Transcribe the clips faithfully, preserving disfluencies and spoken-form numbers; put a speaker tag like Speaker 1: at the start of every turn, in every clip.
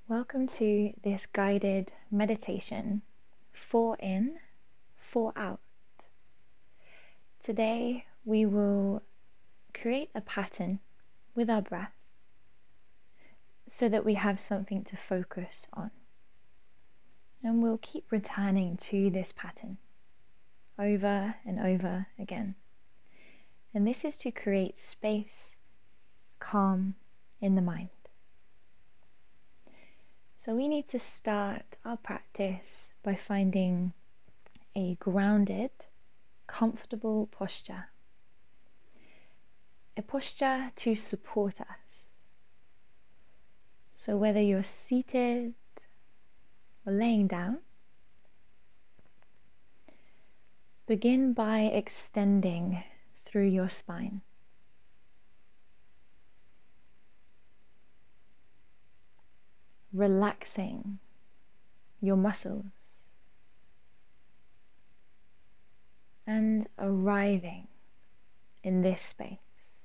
Speaker 1: Welcome to this guided meditation, four in, four out. Today we will create a pattern with our breath so that we have something to focus on. And we'll keep returning to this pattern over and over again. And this is to create space, calm in the mind. So we need to start our practice by finding a grounded, comfortable posture. A posture to support us. So whether you're seated or laying down, begin by extending through your spine. Relaxing your muscles and arriving in this space.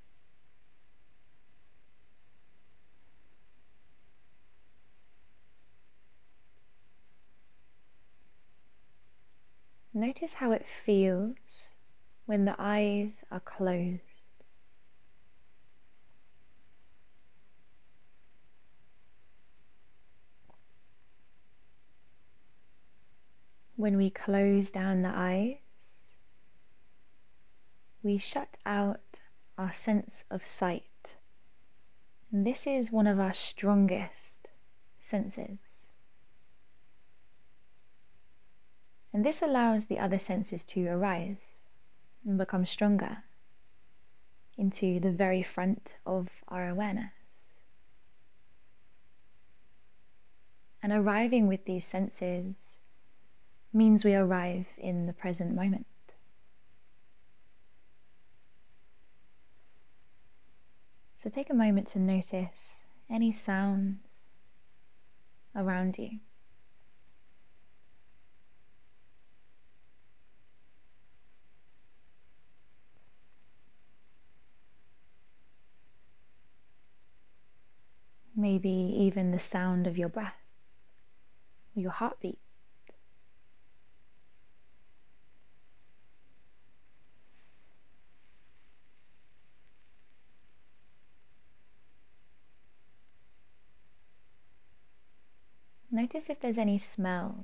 Speaker 1: Notice how it feels when the eyes are closed. When we close down the eyes, we shut out our sense of sight. And this is one of our strongest senses. And this allows the other senses to arise and become stronger into the very front of our awareness. And arriving with these senses means we arrive in the present moment. So take a moment to notice any sounds around you. Maybe even the sound of your breath, or your heartbeat. Notice if there's any smells.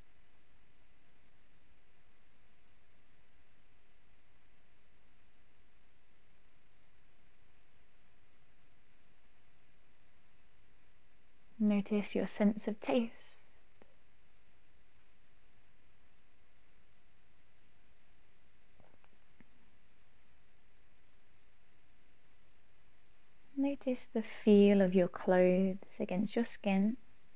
Speaker 1: Notice your sense of taste. Notice the feel of your clothes against your skin.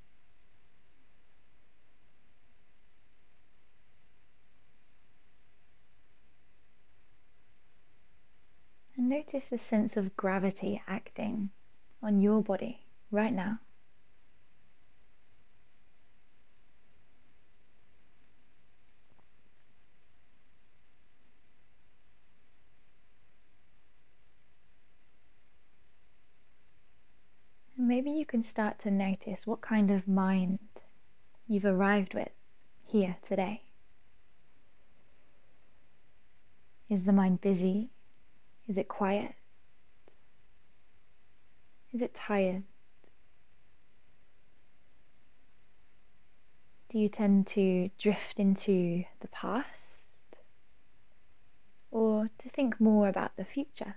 Speaker 1: And notice the sense of gravity acting on your body right now. And maybe you can start to notice what kind of mind you've arrived with here today. Is the mind busy? Is it quiet? Is it tired? Do you tend to drift into the past or to think more about the future?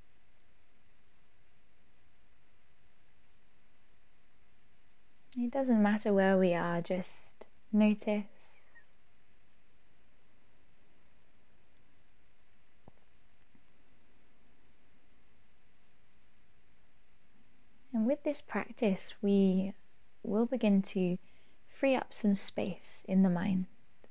Speaker 1: It doesn't matter where we are, just notice. And with this practice, we will begin to free up some space in the mind.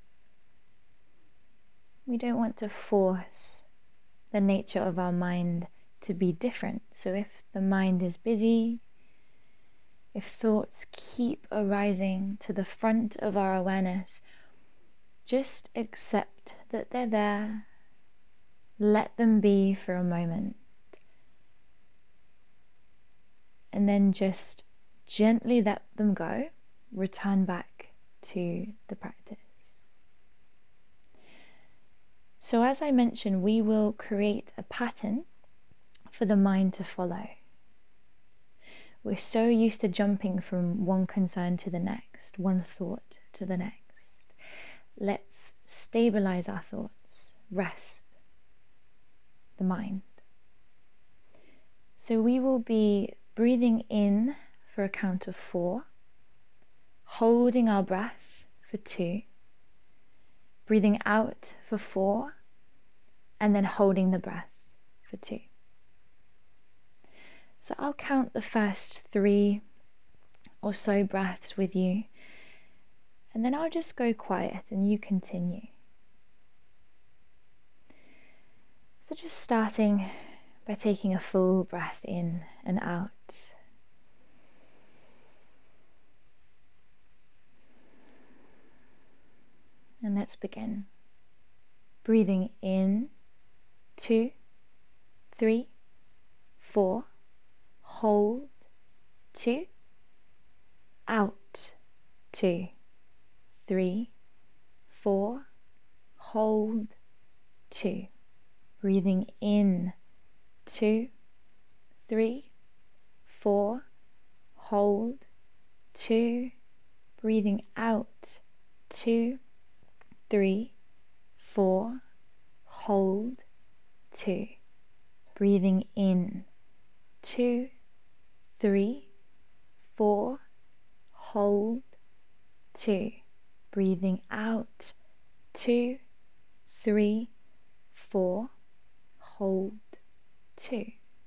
Speaker 1: We don't want to force the nature of our mind to be different. So if the mind is busy, if thoughts keep arising to the front of our awareness, just accept that they're there. Let them be for a moment. And then just gently let them go, return back to the practice. So as I mentioned, we will create a pattern for the mind to follow. We're so used to jumping from one concern to the next, one thought to the next. Let's stabilize our thoughts, rest the mind. So we will be breathing in for a count of four, holding our breath for two, breathing out for four, and then holding the breath for two. So I'll count the first three or so breaths with you, and then I'll just go quiet and you continue. So just starting by taking a full breath in and out. And let's begin. Breathing in, two, three, four, hold, two, out, two, three, four, hold, two. Breathing in, two, three, four, hold, two. Breathing out, two, three, four, hold, two. Breathing in, two, three, four, hold, two. Breathing out, two, three, four, hold, two.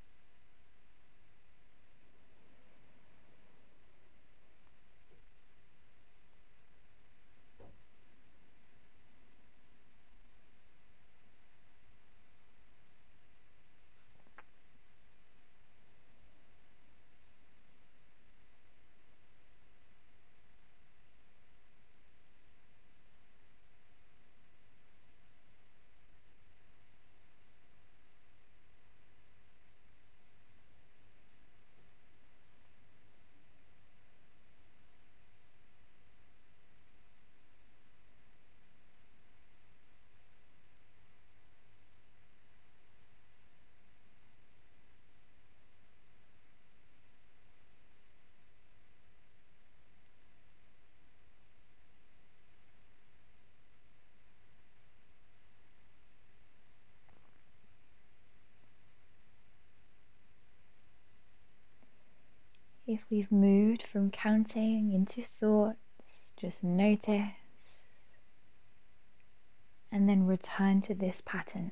Speaker 1: If we've moved from counting into thoughts, just notice and then return to this pattern.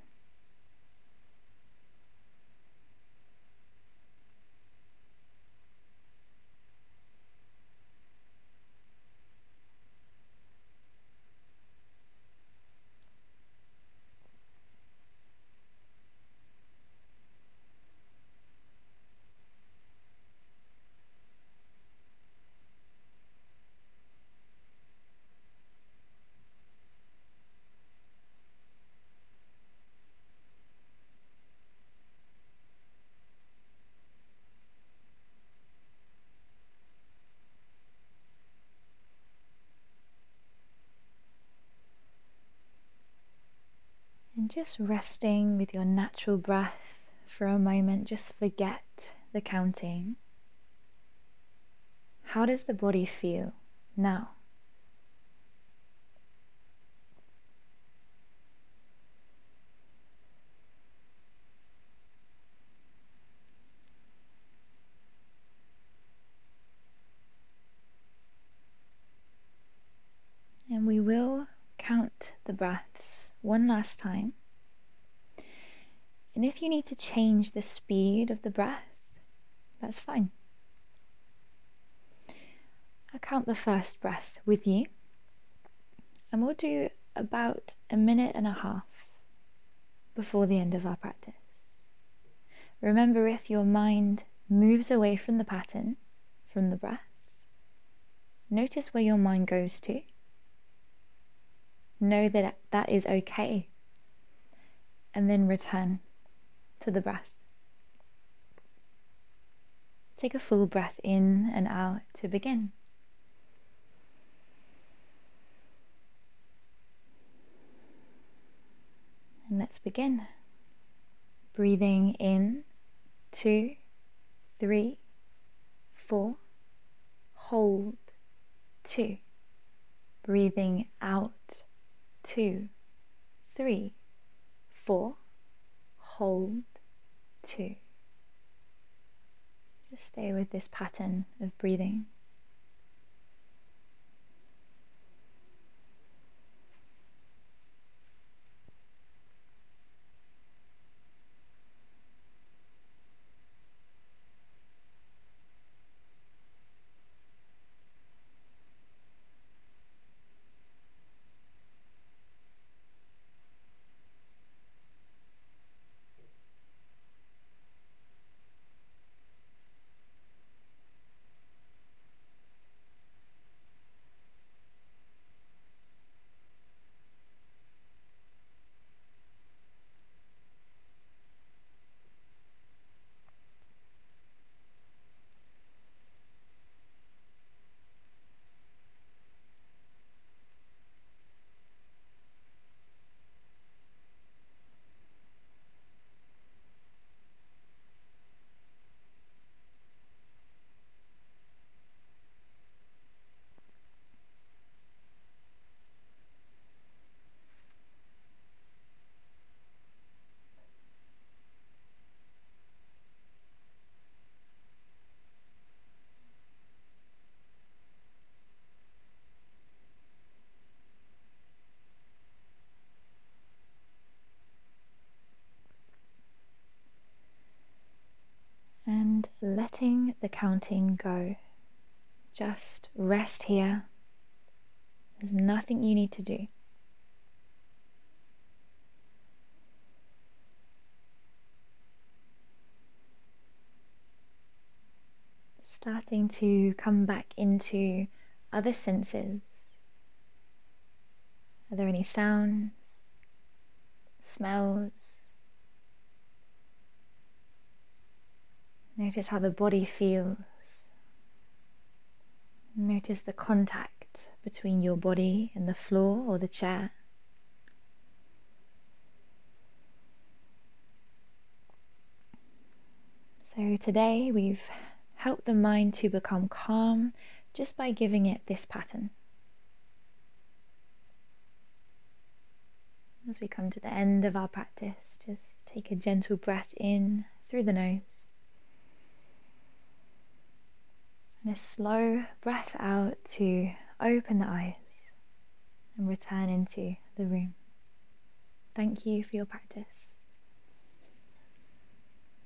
Speaker 1: And just resting with your natural breath for a moment, just forget the counting. How does the body feel now? And we will count the breaths one last time. And if you need to change the speed of the breath, that's fine. I'll count the first breath with you, and we'll do about a minute and a half before the end of our practice. Remember, if your mind moves away from the pattern, from the breath, notice where your mind goes to. Know that that is okay, and then return to the breath. take a full breath in and out to begin. And let's begin. Breathing in, two, three, four. Hold, two. Breathing out, two, three, four. Hold, two. Just stay with this pattern of breathing. And letting the counting go. Just rest here. There's nothing you need to do. Starting to come back into other senses. Are there any sounds, smells? Notice how the body feels. Notice the contact between your body and the floor or the chair. So today we've helped the mind to become calm just by giving it this pattern. As we come to the end of our practice, just take a gentle breath in through the nose. And a slow breath out to open the eyes and return into the room. Thank you for your practice.